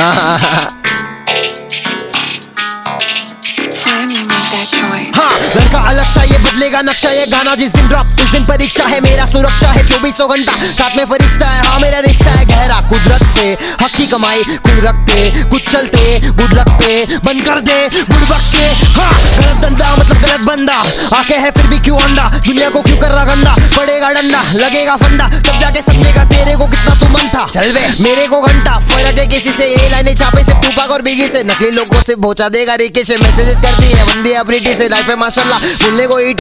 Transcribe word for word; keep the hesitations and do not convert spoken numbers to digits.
हाँ, लड़का अलग सा ये बदलेगा नक्शा, ये गाना जिस दिन ड्रॉप उस दिन परीक्षा है, मेरा सुरक्षा है चौबीसों घंटा, साथ में फरिश्ता है, हाँ मेरा रिश्ता है गहरा कुदरत से, हक की कमाई कुछ रखते कुछ चलते गुड रखते, बंद कर दे गुड वक्त, हाँ गलत धंधा मतलब गलत बंदा, आके है फिर भी क्यों अंडा, दुनिया को क्यों कर रहा गंदा, पड़ेगा डंडा लगेगा फंदा, तब जाके समझेगा तेरे को कितना तू मन था, चल वे मेरे को घंटा, फर्क है किसी से, ये लाइनें छापे से टूपाक और बिगी से, नकली लोगों से पहुंचा देगा रिके से, मैसेजेस करती है बंदी अपनी से, लाइफ है माशाल्लाह, बोलने को